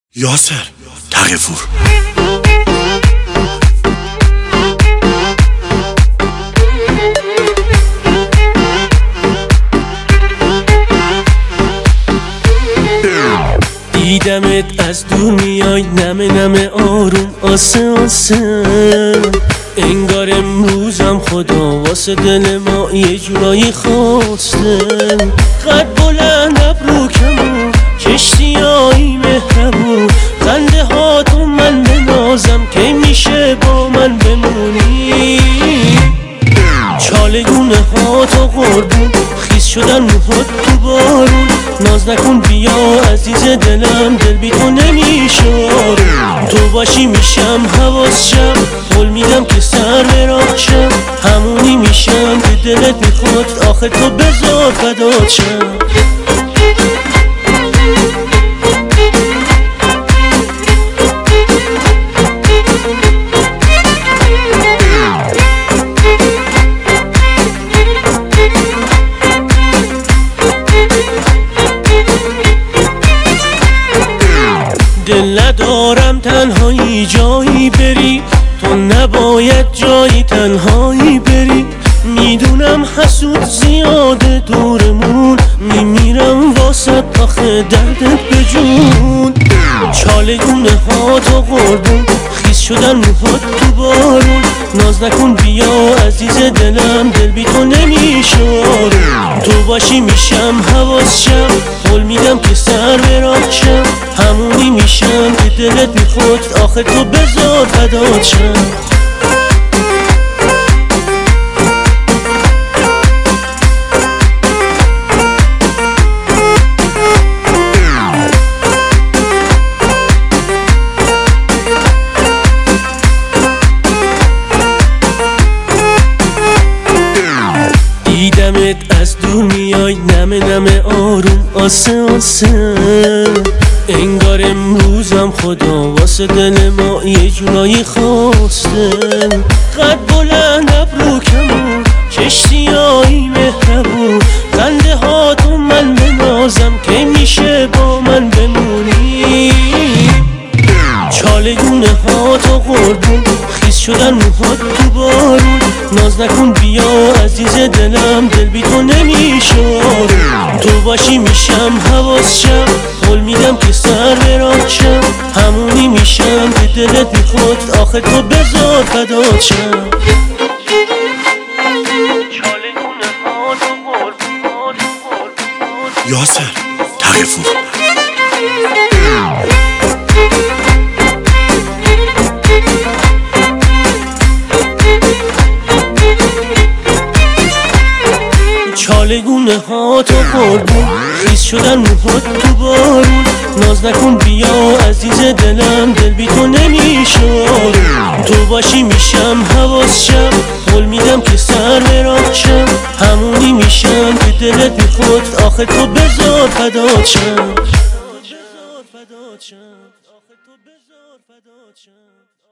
یاسر تقی‌پور. دیدمت از دور میای نمه نمه آروم آسه آسه، انگار امروزم خدا واسه دل ما یه جورایی خواسته. قد بلند ابرو کمون کشتیایی مهربون، خنده هاتو من بنازم که میشه با من بمونی. چالگونه هاتو قربون خیس شدن موهات تو بارون، ناز نکن بیا عزیز دلم دل بی تو نمیشه. تو باشی میشم حواس شم، قول میدم که سر به راه شم، همونی میشم که دلت میخواد آخه تو بذار فدات شم. دل ندارم تنهایی جایی بری، تو نباید جایی تنهایی بری. میدونم حسود زیاده دورمون، میمیرم واسه آخه دردت به جون. چالگونه هاتو قربون خیس شدن موهات تو بارون، ناز نکن بیا عزیز دلم دل بی تو نمیشه. تو باشی میشم حواس شم، قول میدم که سر به راه شم، همونی میشم که دلت میخواد آخه تو بذار فدات شم. دیدمت از دور میای نمه نمه آروم آسه آسه، انگار امروزم خدا واسه دل ما یه جورایی خواسته. قد بلند ابرو کمون کشتیایی مهربون، خنده هاتو من بنازم که میشه با من بمونی. چالگونه هاتو قربون خیس شدن موهات تو بارون، ناز نکن بیا عزیز دلم دل بی تو نمیشه. تو باشی میشم حواس شم، قول میدم که سر به راه شم، همونی میشم که دلت میخواد آخه تو بذار فدات شم. یاسر تقی‌پور. چالگونه هاتو قربون خیس شدن موهات تو بارون، ناز نکن بیا عزیز دلم دل بی تو نمیشه. تو باشی میشم حواس شم، قول میدم که سر به راه شم، همونی میشم که دلت میخواد آخه تو بذار فدات شم.